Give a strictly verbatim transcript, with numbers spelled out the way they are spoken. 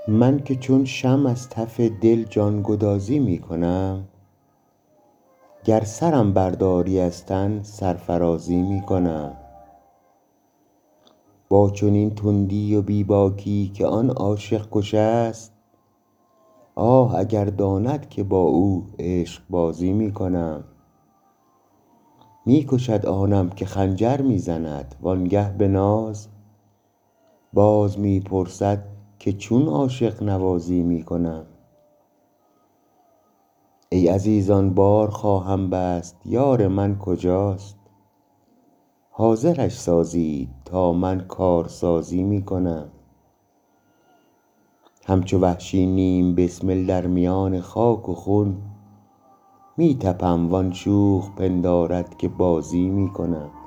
من که چون شمع از تف دل جانگدازی می کنم، گر سرم برداری از تن سرفرازی می کنم. با چنین تندی و بی باکی که آن عاشق کش است، آه اگر داند که با او عشقبازی می کنم. می کشد آنم که خنجر می زند وآنگه به ناز باز می پرسد که چون عاشق نوازی می کنم. ای عزیزان بار خواهم بست یار من کجاست، حاضرش سازید تا من کارسازی می کنم. همچو وحشی نیم بسمل در میان خاک و خون می تپم وآن شوخ پندارد که بازی می کنم.